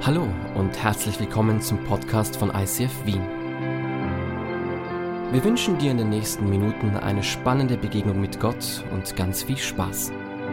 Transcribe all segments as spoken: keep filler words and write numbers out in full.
Hallo und herzlich willkommen zum Podcast von I C F Wien. Wir wünschen dir in den nächsten Minuten eine spannende Begegnung mit Gott und ganz viel Spaß.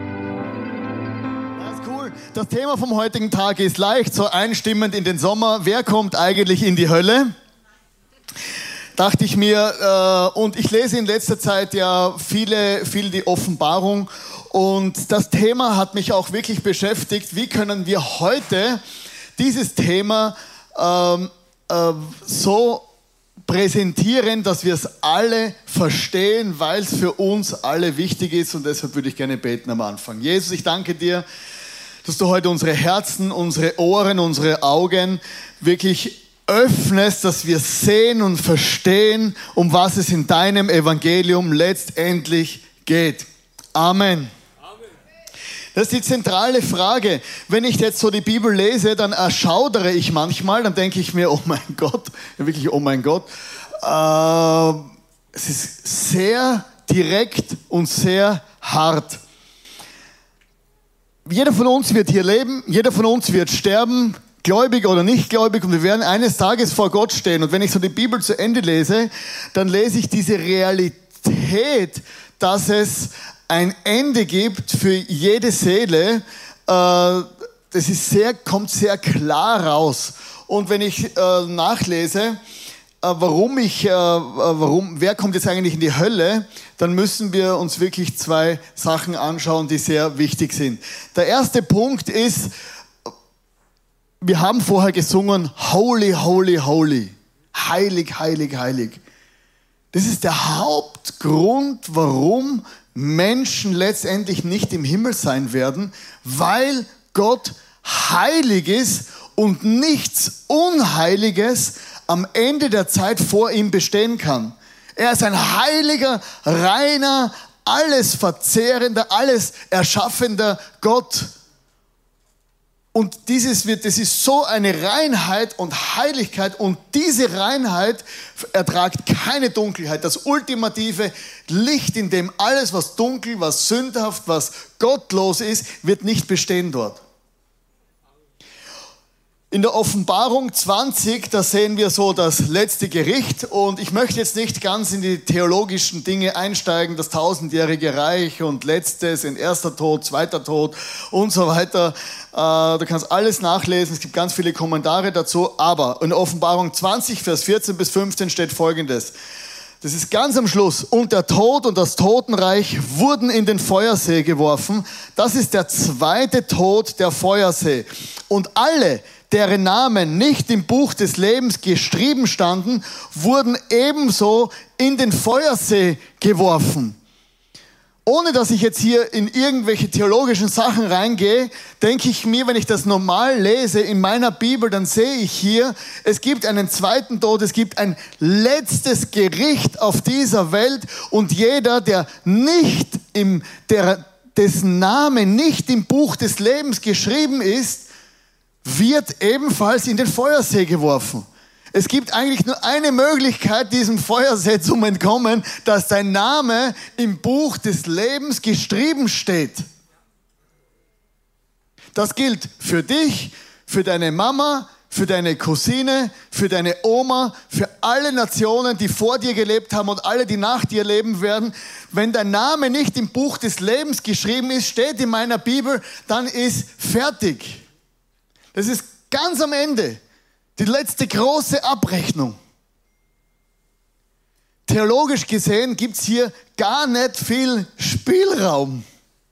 Das ist cool. Das Thema vom heutigen Tag ist leicht so einstimmend in den Sommer. Wer kommt eigentlich in die Hölle? Dachte ich mir, äh, und ich lese in letzter Zeit ja viele, viel die Offenbarung und das Thema hat mich auch wirklich beschäftigt. Wie können wir heute dieses Thema ähm, äh, so präsentieren, dass wir es alle verstehen, weil es für uns alle wichtig ist und deshalb würde ich gerne beten am Anfang. Jesus, ich danke dir, dass du heute unsere Herzen, unsere Ohren, unsere Augen wirklich öffnest, dass wir sehen und verstehen, um was es in deinem Evangelium letztendlich geht. Amen. Das ist die zentrale Frage. Wenn ich jetzt so die Bibel lese, dann erschaudere ich manchmal, dann denke ich mir, oh mein Gott, wirklich oh mein Gott. Äh, es ist sehr direkt und sehr hart. Jeder von uns wird hier leben, jeder von uns wird sterben, gläubig oder nicht gläubig, und wir werden eines Tages vor Gott stehen. Und wenn ich so die Bibel zu Ende lese, dann lese ich diese Realität, dass es ein Ende gibt für jede Seele. Das ist sehr, kommt sehr klar raus. Und wenn ich nachlese, warum ich, warum, wer kommt jetzt eigentlich in die Hölle, dann müssen wir uns wirklich zwei Sachen anschauen, die sehr wichtig sind. Der erste Punkt ist, wir haben vorher gesungen, Holy, Holy, Holy. Heilig, heilig, heilig. Das ist der Hauptgrund, warum Menschen letztendlich nicht im Himmel sein werden, weil Gott heilig ist und nichts Unheiliges am Ende der Zeit vor ihm bestehen kann. Er ist ein heiliger, reiner, alles verzehrender, alles erschaffender Gott. Und dieses wird, das ist so eine Reinheit und Heiligkeit, und diese Reinheit ertragt keine Dunkelheit. Das ultimative Licht, in dem alles, was dunkel, was sündhaft, was gottlos ist, wird nicht bestehen dort. In der Offenbarung zwanzig, da sehen wir so das letzte Gericht, und ich möchte jetzt nicht ganz in die theologischen Dinge einsteigen, das tausendjährige Reich und letztes, in erster Tod, zweiter Tod und so weiter. Du kannst alles nachlesen, es gibt ganz viele Kommentare dazu, aber in der Offenbarung zwanzig, Vers vierzehn bis fünfzehn steht Folgendes. Das ist ganz am Schluss. Und der Tod und das Totenreich wurden in den Feuersee geworfen. Das ist der zweite Tod, der Feuersee. Und alle, deren Namen nicht im Buch des Lebens geschrieben standen, wurden ebenso in den Feuersee geworfen. Ohne dass ich jetzt hier in irgendwelche theologischen Sachen reingehe, denke ich mir, wenn ich das normal lese in meiner Bibel, dann sehe ich hier, es gibt einen zweiten Tod, es gibt ein letztes Gericht auf dieser Welt, und jeder, der nicht im, der, dessen Name nicht im Buch des Lebens geschrieben ist, wird ebenfalls in den Feuersee geworfen. Es gibt eigentlich nur eine Möglichkeit, diesem Feuersee zu entkommen, dass dein Name im Buch des Lebens geschrieben steht. Das gilt für dich, für deine Mama, für deine Cousine, für deine Oma, für alle Nationen, die vor dir gelebt haben und alle, die nach dir leben werden. Wenn dein Name nicht im Buch des Lebens geschrieben ist, steht in meiner Bibel, dann ist fertig. Das ist ganz am Ende. Die letzte große Abrechnung. Theologisch gesehen gibt es hier gar nicht viel Spielraum.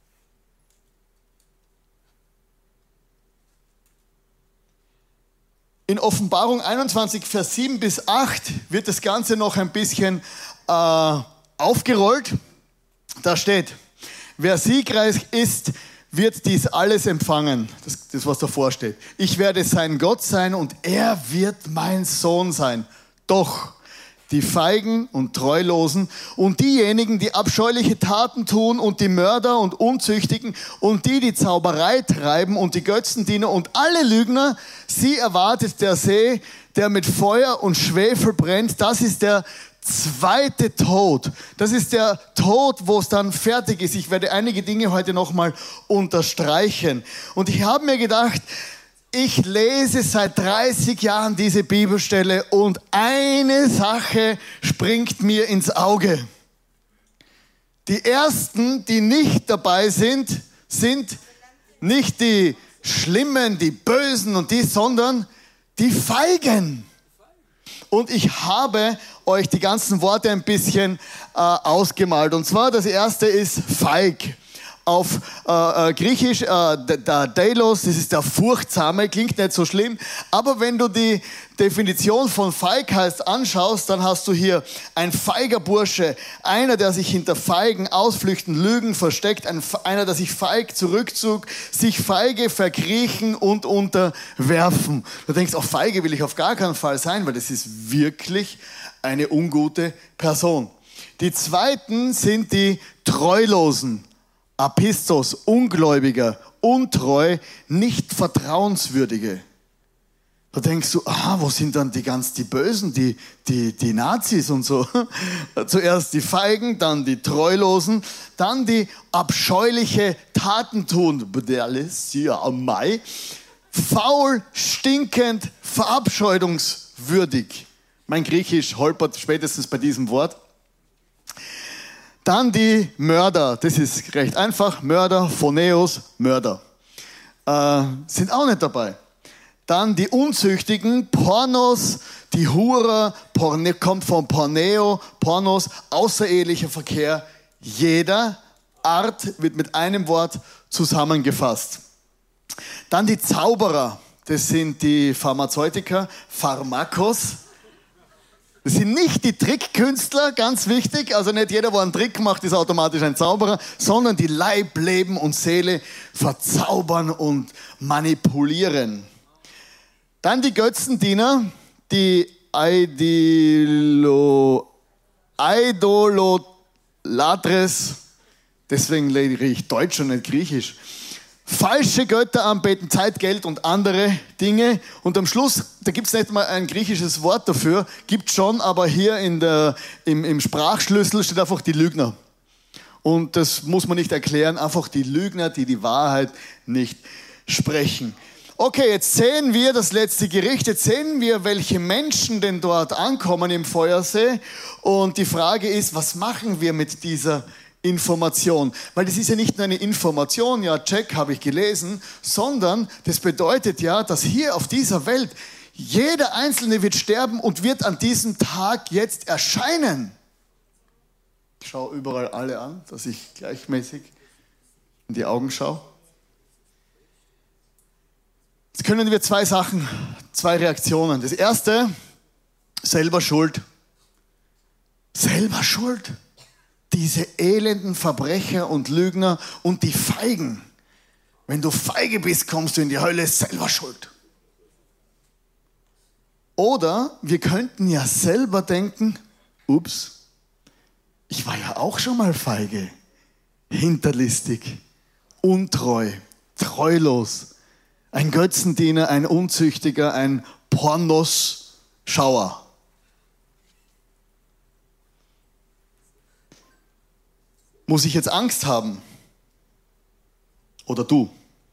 In Offenbarung einundzwanzig, Vers sieben bis acht wird das Ganze noch ein bisschen äh, aufgerollt. Da steht, wer siegreich ist, wird dies alles empfangen, das, das was davor steht. Ich werde sein Gott sein und er wird mein Sohn sein. Doch die Feigen und Treulosen und diejenigen, die abscheuliche Taten tun und die Mörder und Unzüchtigen und die, die Zauberei treiben und die Götzendiener und alle Lügner, sie erwartet der See, der mit Feuer und Schwefel brennt. Das ist der zweite Tod. Das ist der Tod, wo es dann fertig ist. Ich werde einige Dinge heute nochmal unterstreichen. Und ich habe mir gedacht, Ich lese seit dreißig Jahren diese Bibelstelle und eine Sache springt mir ins Auge. Die ersten, die nicht dabei sind, sind nicht die Schlimmen, die Bösen und die, sondern die Feigen. Und ich habe euch die ganzen Worte ein bisschen äh, ausgemalt. Und zwar das erste ist feig. Auf äh, äh, Griechisch, äh, der Deilos, das ist der Furchtsame, klingt nicht so schlimm. Aber wenn du die Definition von Feigheit anschaust, dann hast du hier ein feiger Bursche, einer, der sich hinter Feigen, Ausflüchten, Lügen versteckt, ein, einer, der sich feig zurückzog, sich feige verkriechen und unterwerfen. Du denkst, auch feige will ich auf gar keinen Fall sein, weil das ist wirklich eine ungute Person. Die zweiten sind die Treulosen. Apistos, Ungläubiger, untreu, nicht vertrauenswürdige. Da denkst du, ah, wo sind dann die ganz die Bösen, die, die, die Nazis und so. Zuerst die Feigen, dann die Treulosen, dann die abscheuliche Taten tun. Faul, stinkend, verabscheudungswürdig. Mein Griechisch holpert spätestens bei diesem Wort. Dann die Mörder, das ist recht einfach, Mörder, Phoneos, Mörder, äh, sind auch nicht dabei. Dann die Unzüchtigen, Pornos, die Hurer, Porne, kommt von Porneo, Pornos, außerehelicher Verkehr, jeder Art wird mit einem Wort zusammengefasst. Dann die Zauberer, das sind die Pharmazeutiker, Pharmakos. Das sind nicht die Trickkünstler, ganz wichtig, also nicht jeder, der einen Trick macht, ist automatisch ein Zauberer, sondern die Leib, Leben und Seele verzaubern und manipulieren. Dann die Götzendiener, die Idolo, Idololatres, deswegen lehre ich Deutsch und nicht Griechisch. Falsche Götter anbeten, Zeit, Geld und andere Dinge. Und am Schluss, da gibt es nicht mal ein griechisches Wort dafür, gibt schon, aber hier in der, im, im Sprachschlüssel steht einfach die Lügner. Und das muss man nicht erklären, einfach die Lügner, die die Wahrheit nicht sprechen. Okay, jetzt sehen wir das letzte Gericht, jetzt sehen wir, welche Menschen denn dort ankommen im Feuersee. Und die Frage ist, was machen wir mit dieser Information? Weil das ist ja nicht nur eine Information, ja, check, habe ich gelesen, sondern das bedeutet ja, dass hier auf dieser Welt jeder Einzelne wird sterben und wird an diesem Tag jetzt erscheinen. Ich schaue überall alle an, dass ich gleichmäßig in die Augen schaue. Jetzt können wir zwei Sachen, zwei Reaktionen. Das erste, selber schuld. Selber schuld. Diese elenden Verbrecher und Lügner und die Feigen. Wenn du feige bist, kommst du in die Hölle, selber schuld. Oder wir könnten ja selber denken, ups, ich war ja auch schon mal feige, hinterlistig, untreu, treulos, ein Götzendiener, ein Unzüchtiger, ein Pornosschauer. Muss ich jetzt Angst haben? Oder du?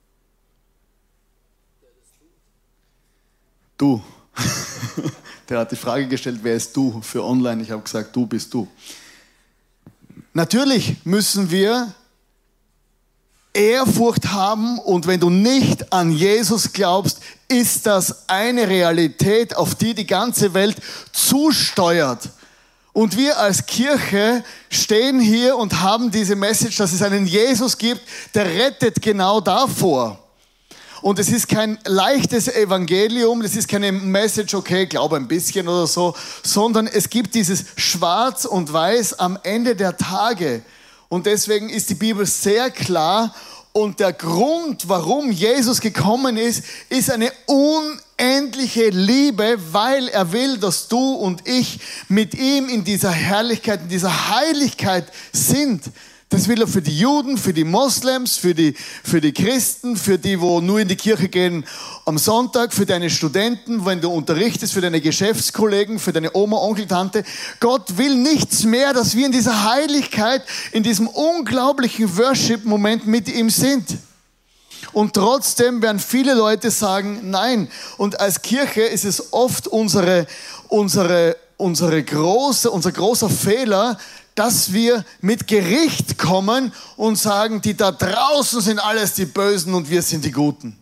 Du. Der hat die Frage gestellt, wer ist du für online? Ich habe gesagt, du bist du. Natürlich müssen wir Ehrfurcht haben und wenn du nicht an Jesus glaubst, ist das eine Realität, auf die die ganze Welt zusteuert. Und wir als Kirche stehen hier und haben diese Message, dass es einen Jesus gibt, der rettet genau davor. Und es ist kein leichtes Evangelium, das ist keine Message, okay, glaube ein bisschen oder so, sondern es gibt dieses Schwarz und Weiß am Ende der Tage. Und deswegen ist die Bibel sehr klar. Und der Grund, warum Jesus gekommen ist, ist eine unendliche Liebe, weil er will, dass du und ich mit ihm in dieser Herrlichkeit, in dieser Heiligkeit sind. Das will er für die Juden, für die Moslems, für die, für die Christen, für die, wo nur in die Kirche gehen am Sonntag, für deine Studenten, wenn du unterrichtest, für deine Geschäftskollegen, für deine Oma, Onkel, Tante. Gott will nichts mehr, dass wir in dieser Heiligkeit, in diesem unglaublichen Worship-Moment mit ihm sind. Und trotzdem werden viele Leute sagen, nein. Und als Kirche ist es oft unsere, unsere, unsere große, unser großer Fehler, dass wir mit Gericht kommen und sagen, die da draußen sind alles die Bösen und wir sind die Guten.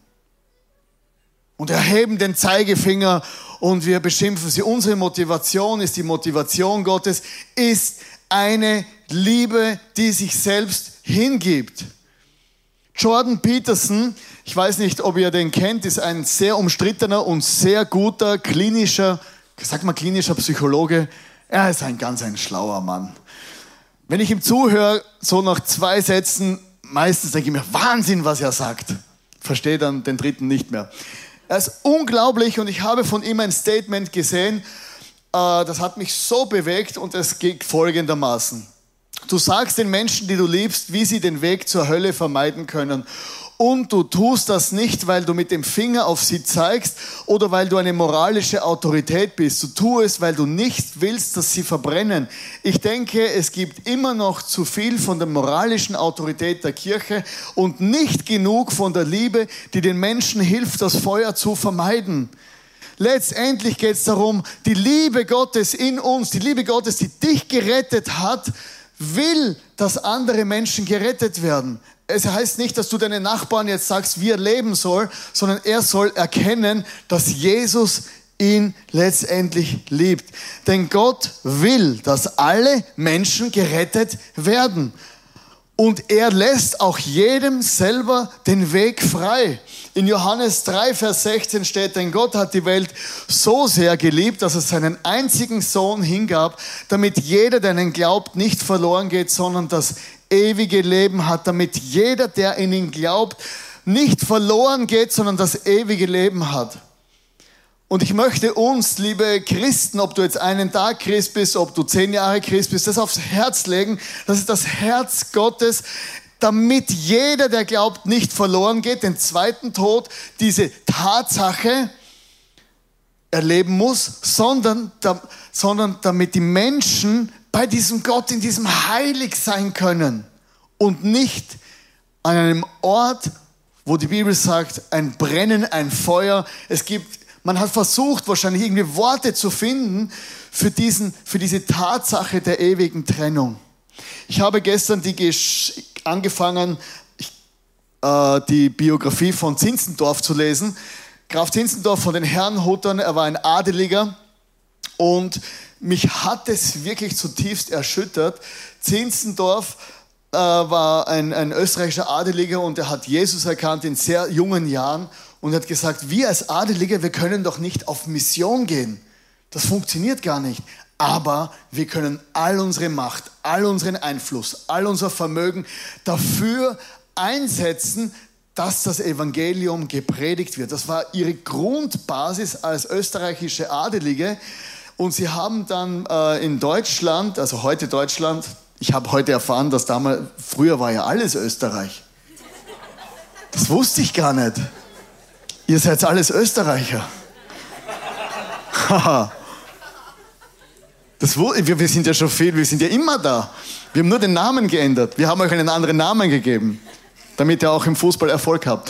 Und erheben den Zeigefinger und wir beschimpfen sie. Unsere Motivation ist die Motivation Gottes, ist eine Liebe, die sich selbst hingibt. Jordan Peterson, ich weiß nicht, ob ihr den kennt, ist ein sehr umstrittener und sehr guter klinischer, sag mal klinischer Psychologe. Er ist ein ganz ein schlauer Mann. Wenn ich ihm zuhöre, so nach zwei Sätzen, meistens denke ich mir, Wahnsinn, was er sagt. Verstehe dann den dritten nicht mehr. Er ist unglaublich und ich habe von ihm ein Statement gesehen, äh, das hat mich so bewegt und es geht folgendermaßen. Du sagst den Menschen, die du liebst, wie sie den Weg zur Hölle vermeiden können. Und du tust das nicht, weil du mit dem Finger auf sie zeigst oder weil du eine moralische Autorität bist. Du tust es, weil du nicht willst, dass sie verbrennen. Ich denke, es gibt immer noch zu viel von der moralischen Autorität der Kirche und nicht genug von der Liebe, die den Menschen hilft, das Feuer zu vermeiden. Letztendlich geht es darum, die Liebe Gottes in uns, die Liebe Gottes, die dich gerettet hat, will, dass andere Menschen gerettet werden. Es heißt nicht, dass du deinen Nachbarn jetzt sagst, wie er leben soll, sondern er soll erkennen, dass Jesus ihn letztendlich liebt. Denn Gott will, dass alle Menschen gerettet werden. Und er lässt auch jedem selber den Weg frei. In Johannes drei, Vers sechzehn steht, denn Gott hat die Welt so sehr geliebt, dass er seinen einzigen Sohn hingab, damit jeder, der an ihn glaubt, nicht verloren geht, sondern das ewige Leben hat, damit jeder, der in ihn glaubt, nicht verloren geht, sondern das ewige Leben hat. Und ich möchte uns, liebe Christen, ob du jetzt einen Tag Christ bist, ob du zehn Jahre Christ bist, das aufs Herz legen. Das ist das Herz Gottes, damit jeder, der glaubt, nicht verloren geht, den zweiten Tod, diese Tatsache erleben muss, sondern, sondern damit die Menschen bei diesem Gott in diesem Heilig sein können und nicht an einem Ort, wo die Bibel sagt, ein Brennen, ein Feuer. Es gibt, man hat versucht, wahrscheinlich irgendwie Worte zu finden für, diesen, für diese Tatsache der ewigen Trennung. Ich habe gestern die Gesch- angefangen, ich, äh, die Biografie von Zinzendorf zu lesen. Graf Zinzendorf von den Herrnhutern, er war ein Adeliger und mich hat es wirklich zutiefst erschüttert. Zinzendorf äh, war ein, ein österreichischer Adeliger und er hat Jesus erkannt in sehr jungen Jahren und hat gesagt, wir als Adeliger, wir können doch nicht auf Mission gehen. Das funktioniert gar nicht. Aber wir können all unsere Macht, all unseren Einfluss, all unser Vermögen dafür einsetzen, dass das Evangelium gepredigt wird. Das war ihre Grundbasis als österreichische Adelige. Und sie haben dann äh, in Deutschland, also heute Deutschland, ich habe heute erfahren, dass damals, früher war ja alles Österreich. Das wusste ich gar nicht. Ihr seid alles Österreicher. Haha. Das, wir, wir sind ja schon viel, wir sind ja immer da. Wir haben nur den Namen geändert. Wir haben euch einen anderen Namen gegeben, damit ihr auch im Fußball Erfolg habt.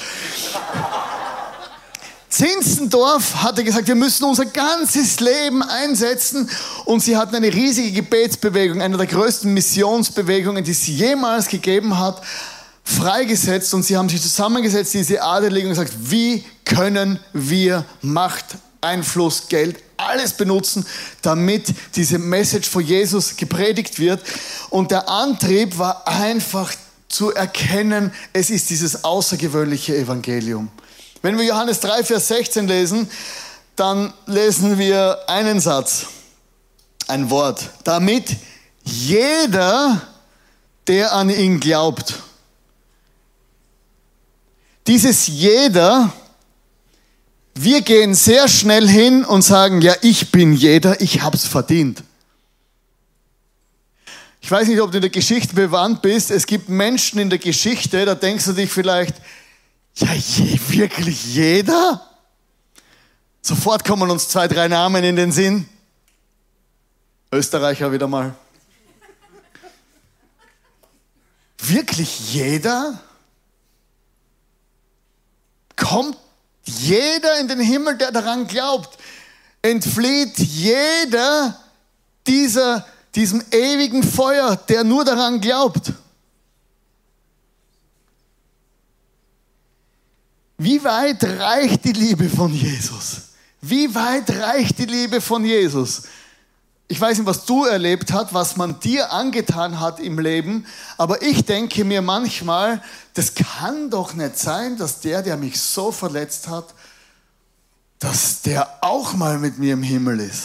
Zinzendorf hatte gesagt, wir müssen unser ganzes Leben einsetzen und sie hatten eine riesige Gebetsbewegung, eine der größten Missionsbewegungen, die es jemals gegeben hat, freigesetzt und sie haben sich zusammengesetzt, diese Adeligen, und gesagt, wie können wir Macht, Einfluss, Geld, alles benutzen, damit diese Message von Jesus gepredigt wird. Und der Antrieb war einfach zu erkennen, es ist dieses außergewöhnliche Evangelium. Wenn wir Johannes drei, Vers sechzehn lesen, dann lesen wir einen Satz, ein Wort, damit jeder, der an ihn glaubt. Dieses jeder, wir gehen sehr schnell hin und sagen, ja, ich bin jeder, ich hab's verdient. Ich weiß nicht, ob du in der Geschichte bewandt bist. Es gibt Menschen in der Geschichte, da denkst du dich vielleicht, ja, je, wirklich jeder? Sofort kommen uns zwei, drei Namen in den Sinn. Österreicher wieder mal. Wirklich jeder? kommt jeder in den Himmel, der daran glaubt. Entflieht jeder dieser, diesem ewigen Feuer, der nur daran glaubt. Wie weit reicht die Liebe von Jesus? Wie weit reicht die Liebe von Jesus? Ich weiß nicht, was du erlebt hast, was man dir angetan hat im Leben, aber ich denke mir manchmal, das kann doch nicht sein, dass der, der mich so verletzt hat, dass der auch mal mit mir im Himmel ist.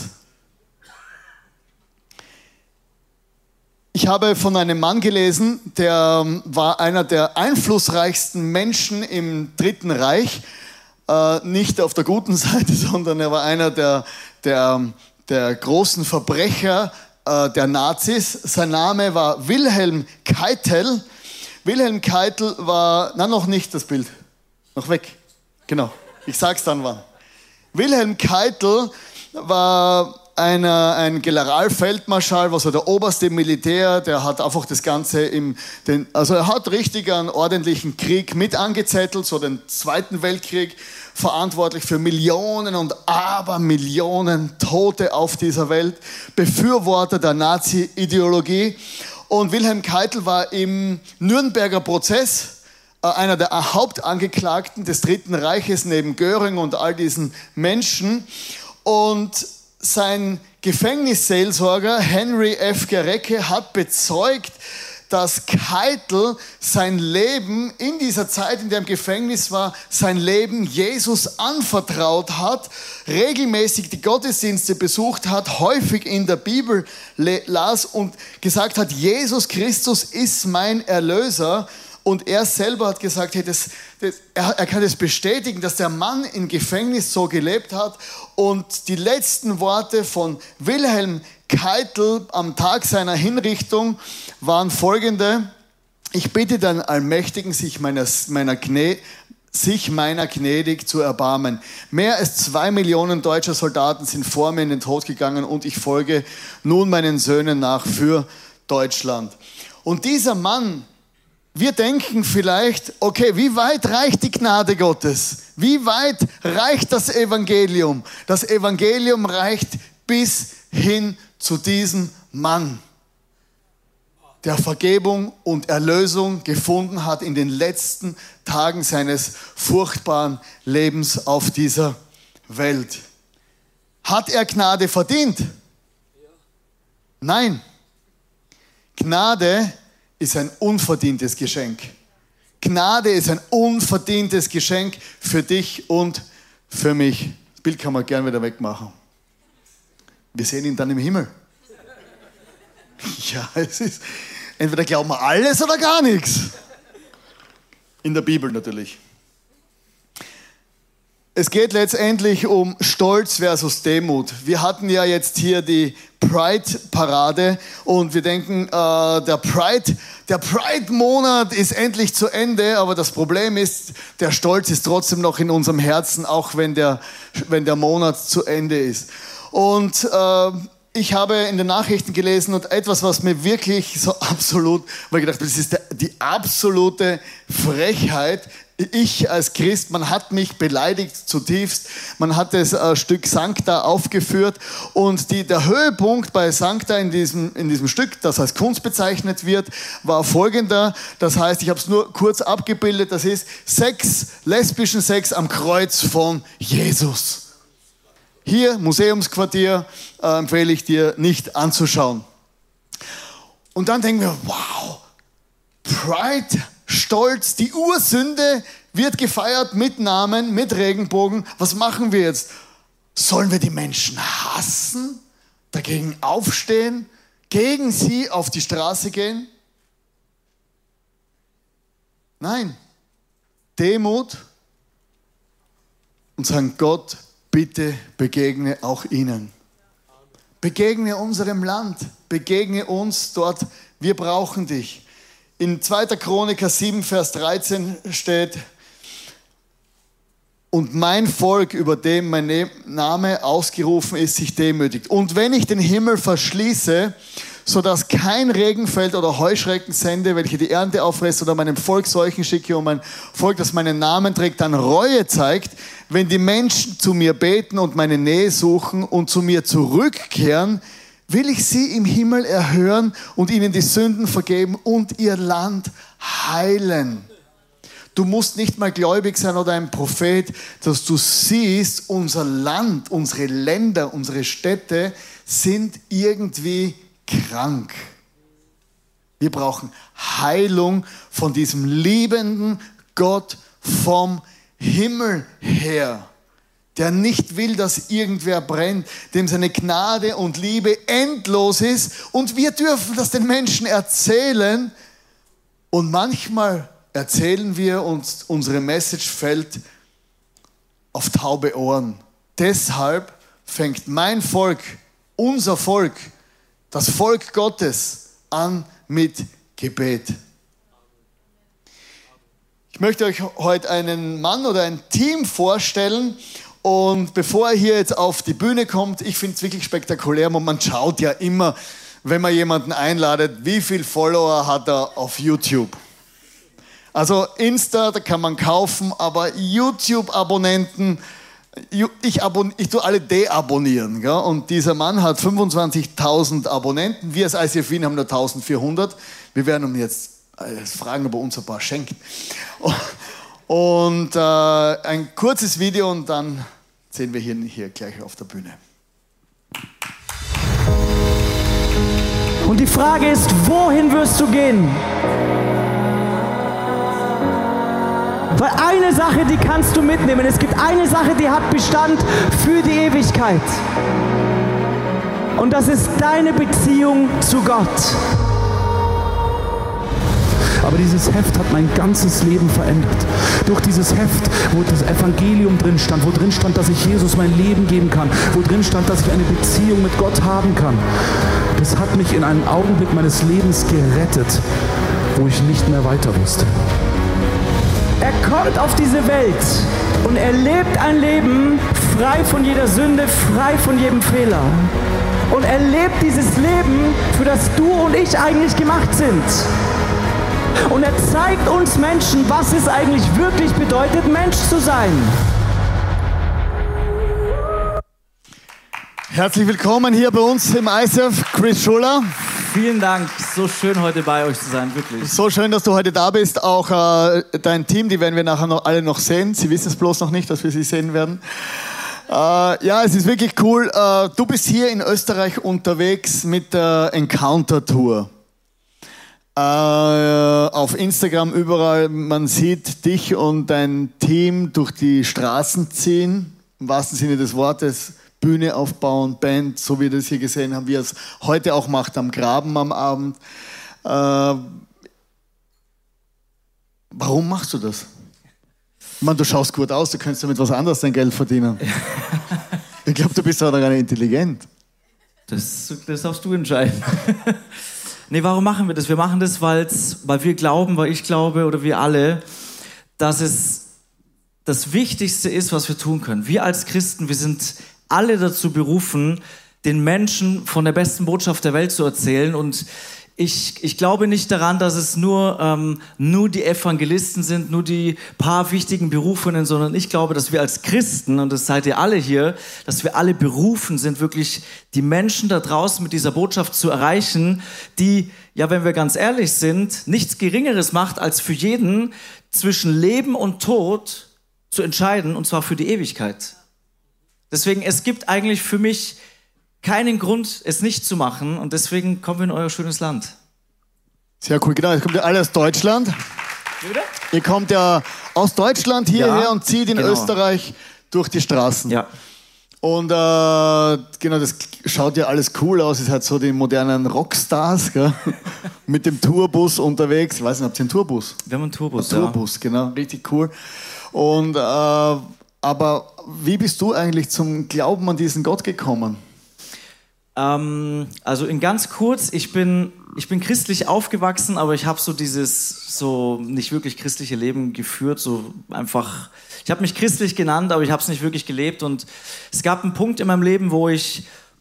Ich habe von einem Mann gelesen, der war einer der einflussreichsten Menschen im Dritten Reich, äh, nicht auf der guten Seite, sondern er war einer der, der, der großen Verbrecher äh, der Nazis. Sein Name war Wilhelm Keitel. Wilhelm Keitel war, na noch nicht das Bild, noch weg, genau, ich sag's dann wann. Wilhelm Keitel war einer, ein Generalfeldmarschall, was war der oberste Militär, der hat einfach das Ganze im, den, also er hat richtig einen ordentlichen Krieg mit angezettelt, so den Zweiten Weltkrieg, verantwortlich für Millionen und Abermillionen Tote auf dieser Welt, Befürworter der Nazi-Ideologie. Und Wilhelm Keitel war im Nürnberger Prozess einer der Hauptangeklagten des Dritten Reiches neben Göring und all diesen Menschen. Und sein Gefängnisseelsorger Henry F. Gerecke hat bezeugt, dass Keitel sein Leben in dieser Zeit, in der er im Gefängnis war, sein Leben Jesus anvertraut hat, regelmäßig die Gottesdienste besucht hat, häufig in der Bibel las und gesagt hat, Jesus Christus ist mein Erlöser. Und er selber hat gesagt, hey, das, das, er, er kann es bestätigen, dass der Mann im Gefängnis so gelebt hat. Und die letzten Worte von Wilhelm Keitel am Tag seiner Hinrichtung waren folgende: Ich bitte den Allmächtigen, sich meiner, meiner, Gnä, sich meiner gnädig zu erbarmen. Mehr als zwei Millionen deutscher Soldaten sind vor mir in den Tod gegangen und ich folge nun meinen Söhnen nach für Deutschland. Und dieser Mann, wir denken vielleicht, okay, wie weit reicht die Gnade Gottes? Wie weit reicht das Evangelium? Das Evangelium reicht bis hin zu diesem Mann, der Vergebung und Erlösung gefunden hat in den letzten Tagen seines furchtbaren Lebens auf dieser Welt. Hat er Gnade verdient? Nein. Gnade ist ein unverdientes Geschenk. Gnade ist ein unverdientes Geschenk für dich und für mich. Das Bild kann man gern wieder wegmachen. Wir sehen ihn dann im Himmel. Ja, es ist, entweder glauben wir alles oder gar nichts. In der Bibel natürlich. Es geht letztendlich um Stolz versus Demut. Wir hatten ja jetzt hier die Pride-Parade und wir denken, äh, der Pride, der Pride-Monat ist endlich zu Ende, aber das Problem ist, der Stolz ist trotzdem noch in unserem Herzen, auch wenn der, wenn der Monat zu Ende ist. Und äh, ich habe in den Nachrichten gelesen und etwas, was mir wirklich so absolut, weil ich gedacht, das ist der, die absolute Frechheit. Ich als Christ, man hat mich beleidigt zutiefst. Man hat das äh, Stück Sancta aufgeführt und die, der Höhepunkt bei Sancta in diesem, in diesem Stück, das als Kunst bezeichnet wird, war folgender. Das heißt, ich habe es nur kurz abgebildet. Das ist Sex, lesbischen Sex am Kreuz von Jesus. Hier, Museumsquartier, äh, empfehle ich dir nicht anzuschauen. Und dann denken wir, wow, Pride, Stolz, die Ursünde wird gefeiert mit Namen, mit Regenbogen. Was machen wir jetzt? Sollen wir die Menschen hassen, dagegen aufstehen, gegen sie auf die Straße gehen? Nein. Demut und sagen, Gott, bitte begegne auch ihnen. Begegne unserem Land, begegne uns dort, wir brauchen dich. In zweiter Chroniker sieben, Vers dreizehn steht, und mein Volk, über dem mein Name ausgerufen ist, sich demütigt. Und wenn ich den Himmel verschließe, sodass kein Regen fällt oder Heuschrecken sende, welche die Ernte auffrisst, oder meinem Volk Seuchen schicke und mein Volk, das meinen Namen trägt, dann Reue zeigt, wenn die Menschen zu mir beten und meine Nähe suchen und zu mir zurückkehren, will ich sie im Himmel erhören und ihnen die Sünden vergeben und ihr Land heilen. Du musst nicht mal gläubig sein oder ein Prophet, dass du siehst, unser Land, unsere Länder, unsere Städte sind irgendwie krank. Wir brauchen Heilung von diesem liebenden Gott vom Himmel her, der nicht will, dass irgendwer brennt, dem seine Gnade und Liebe endlos ist. Und wir dürfen das den Menschen erzählen. Und manchmal erzählen wir uns, unsere Message fällt auf taube Ohren. Deshalb fängt mein Volk, unser Volk, das Volk Gottes an mit Gebet. Ich möchte euch heute einen Mann oder ein Team vorstellen. Und bevor er hier jetzt auf die Bühne kommt, ich finde es wirklich spektakulär, und man schaut ja immer, wenn man jemanden einladet, wie viele Follower hat er auf YouTube. Also Insta, da kann man kaufen, aber YouTube-Abonnenten, ich, abon, ich tue alle deabonnieren. Gell? Und dieser Mann hat fünfundzwanzigtausend Abonnenten, wir als I C F Wien haben nur eintausendvierhundert. Wir werden ihn jetzt fragen, ob er uns ein paar schenkt. Und äh, ein kurzes Video und dann sehen wir ihn hier gleich auf der Bühne. Und die Frage ist, wohin wirst du gehen? Weil eine Sache, die kannst du mitnehmen. Es gibt eine Sache, die hat Bestand für die Ewigkeit. Und das ist deine Beziehung zu Gott. Aber dieses Heft hat mein ganzes Leben verändert. Durch dieses Heft, wo das Evangelium drin stand, wo drin stand, dass ich Jesus mein Leben geben kann, wo drin stand, dass ich eine Beziehung mit Gott haben kann. Das hat mich in einem Augenblick meines Lebens gerettet, wo ich nicht mehr weiter wusste. Er kommt auf diese Welt und er lebt ein Leben frei von jeder Sünde, frei von jedem Fehler. Und er lebt dieses Leben, für das du und ich eigentlich gemacht sind. Und er zeigt uns Menschen, was es eigentlich wirklich bedeutet, Mensch zu sein. Herzlich willkommen hier bei uns im I C F, Chris Schuller. Vielen Dank, so schön heute bei euch zu sein, wirklich. So schön, dass du heute da bist. Auch äh, dein Team, die werden wir nachher noch, alle noch sehen. Sie wissen es bloß noch nicht, dass wir sie sehen werden. Äh, ja, es ist wirklich cool. Äh, du bist hier in Österreich unterwegs mit der Encounter Tour. Äh, auf Instagram überall, man sieht dich und dein Team durch die Straßen ziehen, im wahrsten Sinne des Wortes. Bühne aufbauen, Band, so wie wir das hier gesehen haben, wie er es heute auch macht am Graben am Abend. Äh, warum machst du das? Ich meine, du schaust gut aus, du könntest damit was anderes dein Geld verdienen. Ich glaube, du bist aber gar nicht intelligent. Das, das darfst du entscheiden. Nee, warum machen wir das? Wir machen das, weil's, weil wir glauben, weil ich glaube oder wir alle, dass es das Wichtigste ist, was wir tun können. Wir als Christen, wir sind alle dazu berufen, den Menschen von der besten Botschaft der Welt zu erzählen. Und ich, ich glaube nicht daran, dass es nur, ähm, nur die Evangelisten sind, nur die paar wichtigen Berufenen, sondern ich glaube, dass wir als Christen, und das seid ihr alle hier, dass wir alle berufen sind, wirklich die Menschen da draußen mit dieser Botschaft zu erreichen, die, ja, wenn wir ganz ehrlich sind, nichts Geringeres macht, als für jeden zwischen Leben und Tod zu entscheiden, und zwar für die Ewigkeit. Deswegen, es gibt eigentlich für mich keinen Grund, es nicht zu machen, und deswegen kommen wir in euer schönes Land. Sehr cool, genau. Jetzt kommt ihr alle aus Deutschland. Wieder? Ihr kommt ja aus Deutschland hierher Ja, und zieht in genau. Österreich durch die Straßen. Ja. Und äh, genau, das schaut ja alles cool aus. Es hat so die modernen Rockstars, gell? Mit dem Tourbus unterwegs. Ich weiß nicht, habt ihr einen Tourbus? Wir haben einen Tourbus, Ein Tourbus, ja. genau, richtig cool. Und äh, aber wie bist du eigentlich zum Glauben an diesen Gott gekommen? Ähm, also in ganz kurz, ich bin, ich bin christlich aufgewachsen, aber ich habe so dieses so nicht wirklich christliche Leben geführt, so einfach, ich habe mich christlich genannt, aber ich habe es nicht wirklich gelebt, und es gab einen Punkt in meinem Leben, wo ich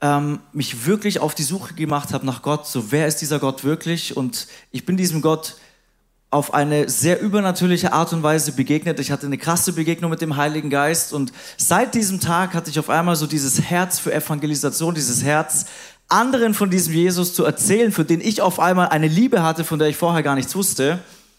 ähm, mich wirklich auf die Suche gemacht habe nach Gott. So, wer ist dieser Gott wirklich? Und ich bin diesem Gott auf eine sehr übernatürliche Art und Weise begegnet. Ich hatte eine krasse Begegnung mit dem Heiligen Geist und seit diesem Tag hatte ich auf einmal so dieses Herz für Evangelisation, dieses Herz, anderen von diesem Jesus zu erzählen, für den ich auf einmal eine Liebe hatte, von der ich vorher gar nichts wusste.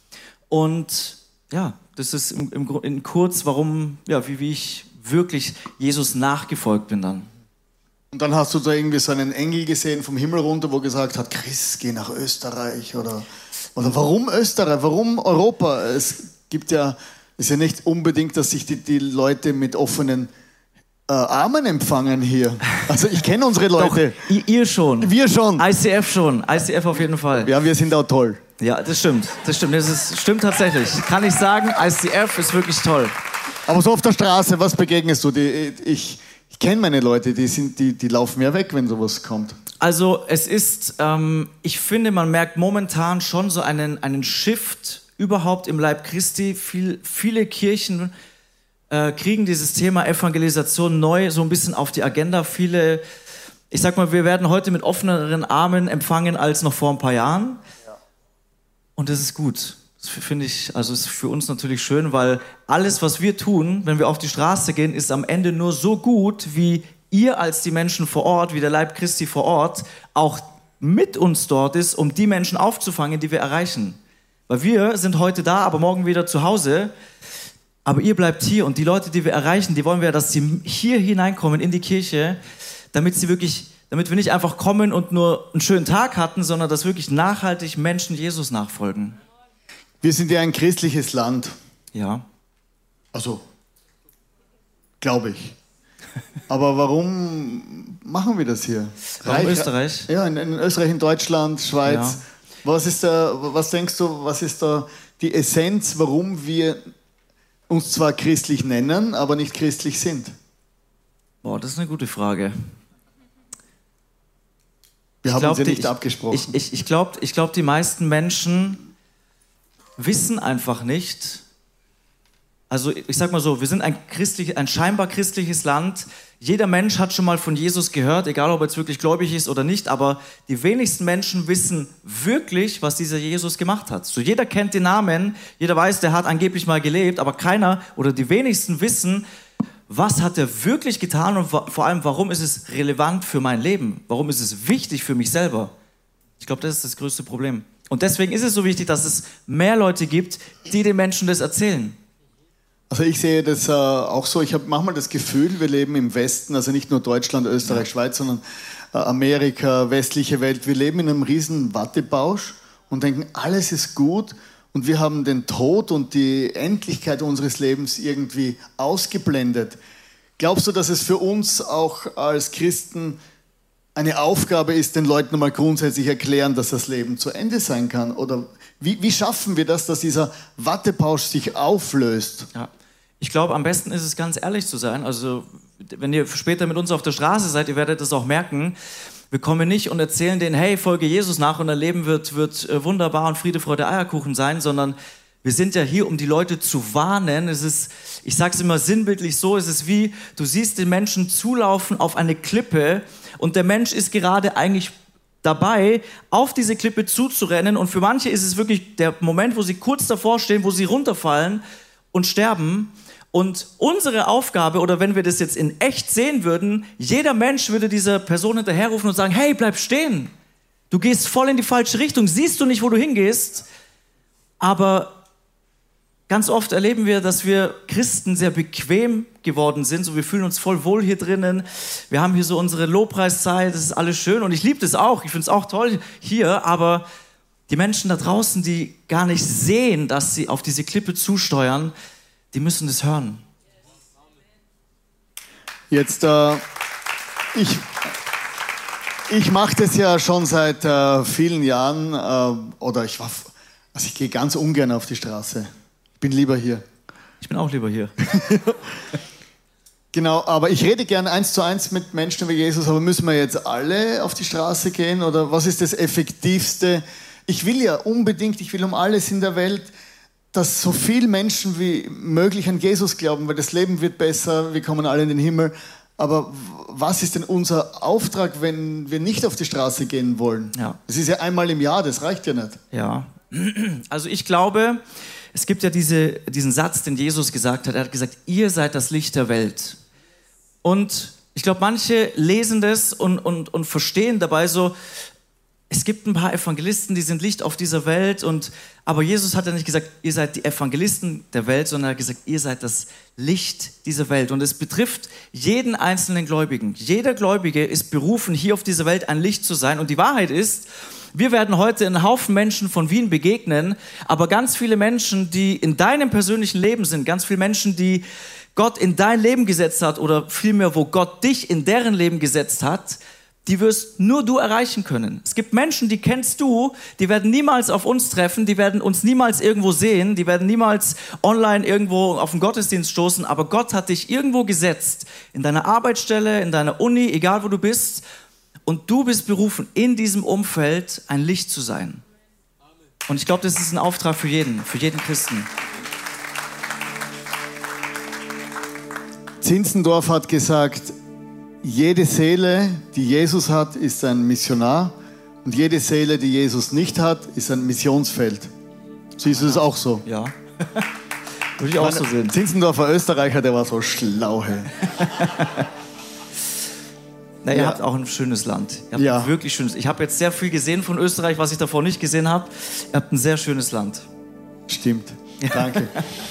Und ja, das ist im, im, in kurz, warum, ja, wie, wie ich wirklich Jesus nachgefolgt bin dann. Und dann hast du da irgendwie so einen Engel gesehen vom Himmel runter, wo gesagt hat, Chris, geh nach Österreich oder... Oder warum Österreich? Warum Europa? Es gibt ja, ist ja nicht unbedingt, dass sich die, die Leute mit offenen äh, Armen empfangen hier. Also ich kenne unsere Leute. Doch, ihr, ihr schon. Wir schon. I C F schon. I C F auf jeden Fall. Ja, wir sind auch toll. Ja, das stimmt. Das stimmt. Das ist, stimmt tatsächlich. Kann ich sagen, I C F ist wirklich toll. Aber so auf der Straße, was begegnest du? Die, ich ich kenne meine Leute, die, sind, die, die laufen ja weg, wenn sowas kommt. Also es ist, ähm, ich finde, man merkt momentan schon so einen, einen Shift überhaupt im Leib Christi. Viel, viele Kirchen äh, kriegen dieses Thema Evangelisation neu so ein bisschen auf die Agenda. Viele, ich sag mal, wir werden heute mit offeneren Armen empfangen als noch vor ein paar Jahren. Ja. Und das ist gut. Das finde ich, also ist für uns natürlich schön, weil alles, was wir tun, wenn wir auf die Straße gehen, ist am Ende nur so gut, wie ihr als die Menschen vor Ort, wie der Leib Christi vor Ort, auch mit uns dort ist, um die Menschen aufzufangen, die wir erreichen. Weil wir sind heute da, aber morgen wieder zu Hause. Aber ihr bleibt hier und die Leute, die wir erreichen, die wollen wir, dass sie hier hineinkommen in die Kirche, damit sie wirklich, damit wir nicht einfach kommen und nur einen schönen Tag hatten, sondern dass wirklich nachhaltig Menschen Jesus nachfolgen. Wir sind ja ein christliches Land. Ja. Also, glaube ich. Aber warum machen wir das hier? Warum Reich, Österreich? Ja, in, in Österreich, in Deutschland, Schweiz. Ja. Was ist da, was denkst du, was ist da die Essenz, warum wir uns zwar christlich nennen, aber nicht christlich sind? Boah, das ist eine gute Frage. Wir ich haben glaub, uns ja nicht ich, abgesprochen. Ich, ich, ich glaube, ich glaub, die meisten Menschen wissen einfach nicht, also ich sag mal so, wir sind ein, christlich, ein scheinbar christliches Land. Jeder Mensch hat schon mal von Jesus gehört, egal ob er jetzt wirklich gläubig ist oder nicht, aber die wenigsten Menschen wissen wirklich, was dieser Jesus gemacht hat. So, jeder kennt den Namen, jeder weiß, der hat angeblich mal gelebt, aber keiner oder die wenigsten wissen, was hat er wirklich getan und vor allem, warum ist es relevant für mein Leben? Warum ist es wichtig für mich selber? Ich glaube, das ist das größte Problem. Und deswegen ist es so wichtig, dass es mehr Leute gibt, die den Menschen das erzählen. Also ich sehe das äh, auch so, ich habe manchmal das Gefühl, wir leben im Westen, also nicht nur Deutschland, Österreich, ja. Schweiz, sondern äh, Amerika, westliche Welt. Wir leben in einem riesen Wattebausch und denken, alles ist gut und wir haben den Tod und die Endlichkeit unseres Lebens irgendwie ausgeblendet. Glaubst du, dass es für uns auch als Christen eine Aufgabe ist, den Leuten mal grundsätzlich erklären, dass das Leben zu Ende sein kann? Oder wie, wie schaffen wir das, dass dieser Wattebausch sich auflöst? Ja. Ich glaube, am besten ist es, ganz ehrlich zu sein. Also, wenn ihr später mit uns auf der Straße seid, ihr werdet das auch merken. Wir kommen nicht und erzählen denen, hey, folge Jesus nach und dein Leben wird, wird wunderbar und Friede, Freude, Eierkuchen sein, sondern wir sind ja hier, um die Leute zu warnen. Es ist, ich sage es immer sinnbildlich so, es ist wie, du siehst den Menschen zulaufen auf eine Klippe und der Mensch ist gerade eigentlich dabei, auf diese Klippe zuzurennen und für manche ist es wirklich der Moment, wo sie kurz davor stehen, wo sie runterfallen und sterben. Und unsere Aufgabe, oder wenn wir das jetzt in echt sehen würden, jeder Mensch würde dieser Person hinterherrufen und sagen, hey, bleib stehen. Du gehst voll in die falsche Richtung, siehst du nicht, wo du hingehst? Aber ganz oft erleben wir, dass wir Christen sehr bequem geworden sind. So, wir fühlen uns voll wohl hier drinnen. Wir haben hier so unsere Lobpreiszeit, das ist alles schön und ich liebe das auch. Ich finde es auch toll hier, aber die Menschen da draußen, die gar nicht sehen, dass sie auf diese Klippe zusteuern, die müssen das hören. Jetzt, äh, ich, ich mache das ja schon seit äh, vielen Jahren, äh, oder ich war, also ich gehe ganz ungern auf die Straße. Ich bin lieber hier. Ich bin auch lieber hier. Genau, aber ich rede gerne eins zu eins mit Menschen über Jesus, aber müssen wir jetzt alle auf die Straße gehen oder was ist das Effektivste? Ich will ja unbedingt, ich will um alles in der Welt, dass so viele Menschen wie möglich an Jesus glauben, weil das Leben wird besser, wir kommen alle in den Himmel. Aber was ist denn unser Auftrag, wenn wir nicht auf die Straße gehen wollen? Ja. Das ist ja einmal im Jahr, das reicht ja nicht. Ja, also ich glaube, es gibt ja diese, diesen Satz, den Jesus gesagt hat. Er hat gesagt, ihr seid das Licht der Welt. Und ich glaube, manche lesen das und, und, und verstehen dabei so, es gibt ein paar Evangelisten, die sind Licht auf dieser Welt, und, aber Jesus hat ja nicht gesagt, ihr seid die Evangelisten der Welt, sondern er hat gesagt, ihr seid das Licht dieser Welt. Und es betrifft jeden einzelnen Gläubigen. Jeder Gläubige ist berufen, hier auf dieser Welt ein Licht zu sein. Und die Wahrheit ist, wir werden heute einen Haufen Menschen von Wien begegnen, aber ganz viele Menschen, die in deinem persönlichen Leben sind, ganz viele Menschen, die Gott in dein Leben gesetzt hat oder vielmehr, wo Gott dich in deren Leben gesetzt hat, die wirst nur du erreichen können. Es gibt Menschen, die kennst du, die werden niemals auf uns treffen, die werden uns niemals irgendwo sehen, die werden niemals online irgendwo auf den Gottesdienst stoßen, aber Gott hat dich irgendwo gesetzt, in deiner Arbeitsstelle, in deiner Uni, egal wo du bist, und du bist berufen, in diesem Umfeld ein Licht zu sein. Und ich glaube, das ist ein Auftrag für jeden, für jeden Christen. Zinzendorf hat gesagt, jede Seele, die Jesus hat, ist ein Missionar, und jede Seele, die Jesus nicht hat, ist ein Missionsfeld. Siehst du das auch so? Ja, würde ich auch so sehen. Zinzendorfer Österreicher, der war so schlau. Hey. Na, ihr Ja. habt auch ein schönes Land. Ihr habt Ja. ein wirklich schönes. Ich habe jetzt sehr viel gesehen von Österreich, was ich davor nicht gesehen habe. Ihr habt ein sehr schönes Land. Stimmt, danke.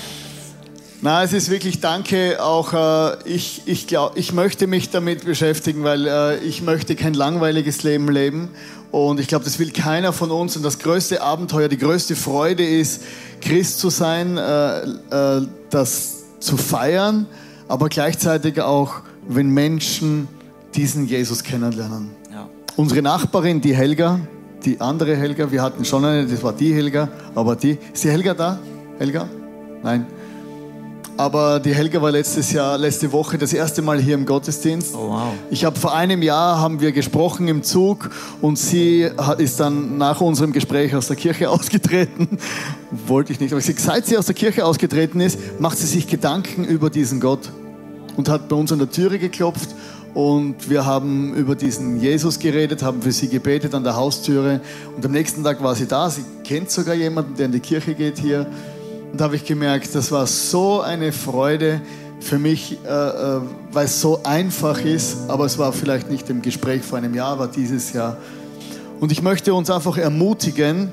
Na, es ist wirklich danke. Auch äh, ich, ich, glaub, ich möchte mich damit beschäftigen, weil äh, ich möchte kein langweiliges Leben leben. Und ich glaube, das will keiner von uns. Und das größte Abenteuer, die größte Freude ist, Christ zu sein, äh, äh, das zu feiern, aber gleichzeitig auch, wenn Menschen diesen Jesus kennenlernen. Ja. Unsere Nachbarin, die Helga, die andere Helga, wir hatten schon eine, das war die Helga, aber die, ist die Helga da? Helga? Nein. Aber die Helga war letztes Jahr, letzte Woche das erste Mal hier im Gottesdienst. Oh, wow. Ich habe vor einem Jahr haben wir gesprochen im Zug, und sie hat- ist dann nach unserem Gespräch aus der Kirche ausgetreten. Wollte ich nicht, aber sie, seit sie aus der Kirche ausgetreten ist, macht sie sich Gedanken über diesen Gott und hat bei uns an der Türe geklopft. Und wir haben über diesen Jesus geredet, haben für sie gebetet an der Haustüre. Und am nächsten Tag war sie da. Sie kennt sogar jemanden, der in die Kirche geht hier. Und da habe ich gemerkt, das war so eine Freude für mich, äh, äh, weil es so einfach ist. Aber es war vielleicht nicht im Gespräch vor einem Jahr, war dieses Jahr. Und ich möchte uns einfach ermutigen,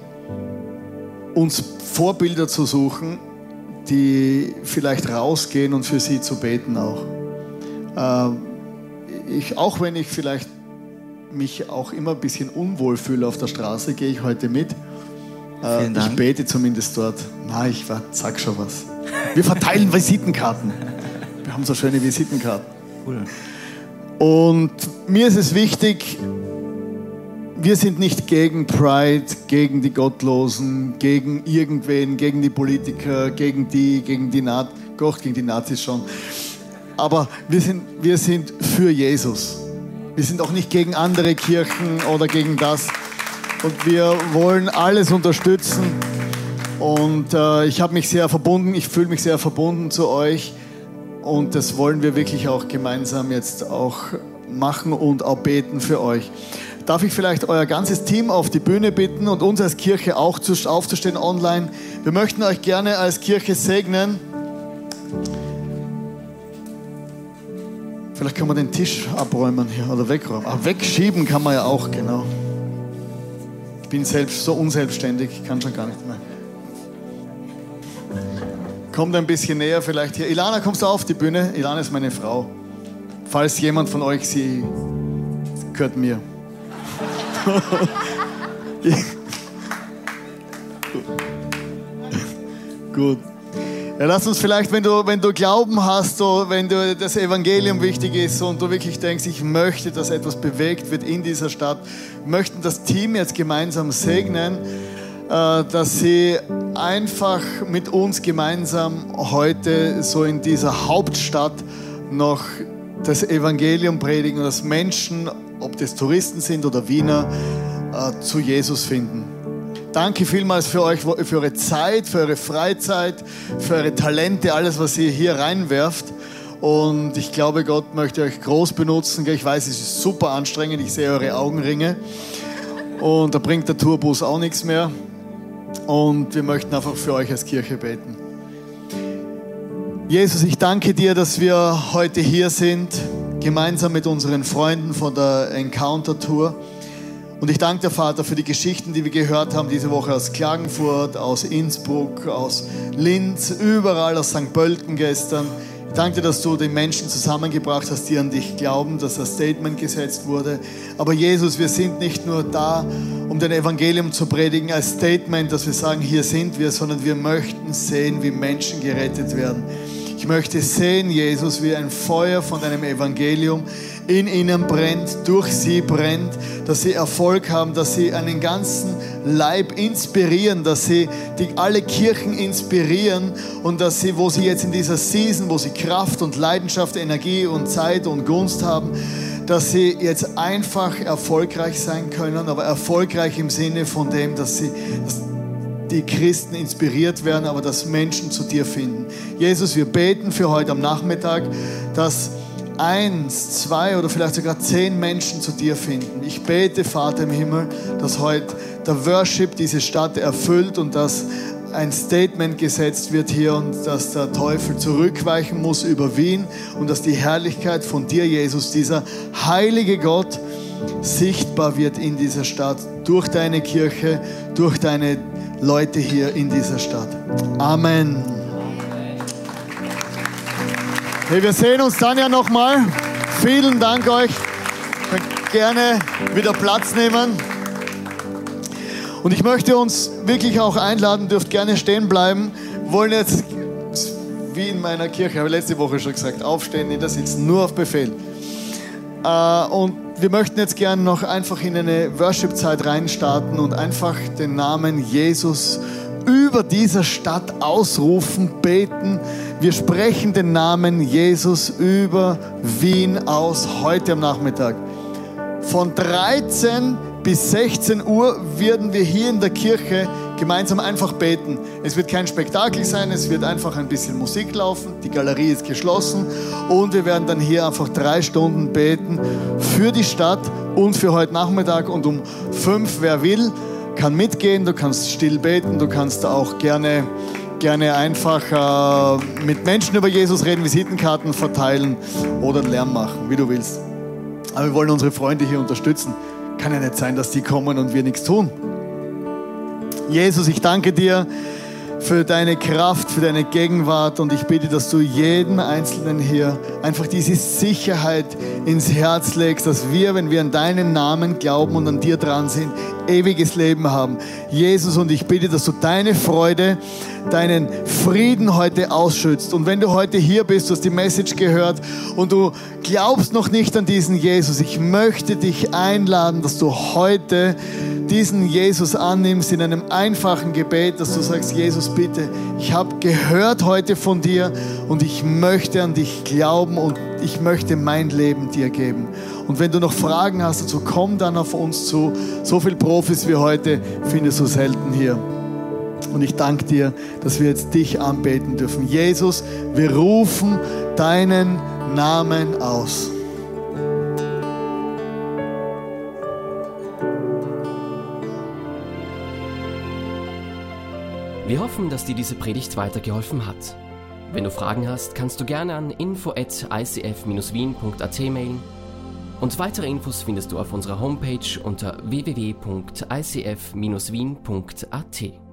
uns Vorbilder zu suchen, die vielleicht rausgehen und für sie zu beten auch. Äh, Ich, auch wenn ich vielleicht mich auch immer ein bisschen unwohl fühle auf der Straße, gehe ich heute mit. Äh, Vielen Dank. Ich bete zumindest dort. Na, ich war, sag schon was. Wir verteilen Visitenkarten. Wir haben so schöne Visitenkarten. Cool. Und mir ist es wichtig, wir sind nicht gegen Pride, gegen die Gottlosen, gegen irgendwen, gegen die Politiker, gegen die, gegen die Nazis, Gott, gegen die Nazis schon. Aber wir sind, wir sind für Jesus. Wir sind auch nicht gegen andere Kirchen oder gegen das. Und wir wollen alles unterstützen. Und äh, ich habe mich sehr verbunden, ich fühle mich sehr verbunden zu euch. Und das wollen wir wirklich auch gemeinsam jetzt auch machen und auch beten für euch. Darf ich vielleicht euer ganzes Team auf die Bühne bitten und uns als Kirche auch zu, aufzustehen online. Wir möchten euch gerne als Kirche segnen. Vielleicht kann man den Tisch abräumen hier oder wegräumen. Ah, wegschieben kann man ja auch, genau. Ich bin selbst so unselbstständig, ich kann schon gar nicht mehr. Kommt ein bisschen näher vielleicht hier. Ilana, kommst du auf die Bühne? Ilana ist meine Frau. Falls jemand von euch sie gehört mir. Gut. Ja, lass uns vielleicht, wenn du, wenn du Glauben hast, so, wenn du das Evangelium wichtig ist und du wirklich denkst, ich möchte, dass etwas bewegt wird in dieser Stadt, möchten das Team jetzt gemeinsam segnen, äh, dass sie einfach mit uns gemeinsam heute so in dieser Hauptstadt noch das Evangelium predigen und dass Menschen, ob das Touristen sind oder Wiener, äh, zu Jesus finden. Danke vielmals für euch, für eure Zeit, für eure Freizeit, für eure Talente, alles, was ihr hier reinwerft. Und ich glaube, Gott möchte euch groß benutzen. Ich weiß, es ist super anstrengend. Ich sehe eure Augenringe. Und da bringt der Tourbus auch nichts mehr. Und wir möchten einfach für euch als Kirche beten. Jesus, ich danke dir, dass wir heute hier sind, gemeinsam mit unseren Freunden von der Encounter Tour. Und ich danke dir, Vater, für die Geschichten, die wir gehört haben diese Woche aus Klagenfurt, aus Innsbruck, aus Linz, überall, aus Sankt Pölten gestern. Ich danke dir, dass du den Menschen zusammengebracht hast, die an dich glauben, dass das Statement gesetzt wurde. Aber Jesus, wir sind nicht nur da, um dein Evangelium zu predigen als Statement, dass wir sagen, hier sind wir, sondern wir möchten sehen, wie Menschen gerettet werden. Ich möchte sehen, Jesus, wie ein Feuer von deinem Evangelium in ihnen brennt, durch sie brennt, dass sie Erfolg haben, dass sie einen ganzen Leib inspirieren, dass sie die, alle Kirchen inspirieren und dass sie, wo sie jetzt in dieser Season, wo sie Kraft und Leidenschaft, Energie und Zeit und Gunst haben, dass sie jetzt einfach erfolgreich sein können, aber erfolgreich im Sinne von dem, dass sie dass die Christen inspiriert werden, aber dass Menschen zu dir finden. Jesus, wir beten für heute am Nachmittag, dass eins, zwei oder vielleicht sogar zehn Menschen zu dir finden. Ich bete, Vater im Himmel, dass heute der Worship diese Stadt erfüllt und dass ein Statement gesetzt wird hier und dass der Teufel zurückweichen muss über Wien und dass die Herrlichkeit von dir, Jesus, dieser heilige Gott, sichtbar wird in dieser Stadt, durch deine Kirche, durch deine Leute hier in dieser Stadt. Amen. Hey, wir sehen uns dann ja nochmal. Vielen Dank euch. Ich möchte gerne wieder Platz nehmen. Und ich möchte uns wirklich auch einladen, dürft gerne stehen bleiben. Wir wollen jetzt, wie in meiner Kirche, habe ich letzte Woche schon gesagt, aufstehen, nicht da sitzen, nur auf Befehl. Und wir möchten jetzt gerne noch einfach in eine Worship-Zeit reinstarten und einfach den Namen Jesus über dieser Stadt ausrufen, beten. Wir sprechen den Namen Jesus über Wien aus heute am Nachmittag. Von dreizehn bis sechzehn Uhr werden wir hier in der Kirche gemeinsam einfach beten. Es wird kein Spektakel sein, es wird einfach ein bisschen Musik laufen, die Galerie ist geschlossen und wir werden dann hier einfach drei Stunden beten für die Stadt und für heute Nachmittag. Und um fünf, wer will, kann mitgehen, du kannst still beten, du kannst auch gerne, gerne einfach äh, mit Menschen über Jesus reden, Visitenkarten verteilen oder Lärm machen, wie du willst. Aber wir wollen unsere Freunde hier unterstützen. Kann ja nicht sein, dass die kommen und wir nichts tun. Jesus, ich danke dir für deine Kraft, für deine Gegenwart und ich bitte, dass du jeden Einzelnen hier einfach diese Sicherheit ins Herz legst, dass wir, wenn wir an deinen Namen glauben und an dir dran sind, ewiges Leben haben. Jesus, und ich bitte, dass du deine Freude, deinen Frieden heute ausschützt. Und wenn du heute hier bist, du hast die Message gehört und du glaubst noch nicht an diesen Jesus, ich möchte dich einladen, dass du heute diesen Jesus annimmst in einem einfachen Gebet, dass du sagst, Jesus, bitte, ich habe gehört heute von dir und ich möchte an dich glauben und ich möchte mein Leben dir geben. Und wenn du noch Fragen hast dazu, komm dann auf uns zu. So viele Profis wie heute findest du selten hier. Und ich danke dir, dass wir jetzt dich anbeten dürfen. Jesus, wir rufen deinen Namen aus. Wir hoffen, dass dir diese Predigt weitergeholfen hat. Wenn du Fragen hast, kannst du gerne an info at i c f dash wien punkt a t mailen. Und weitere Infos findest du auf unserer Homepage unter w w w punkt i c f dash wien punkt a t.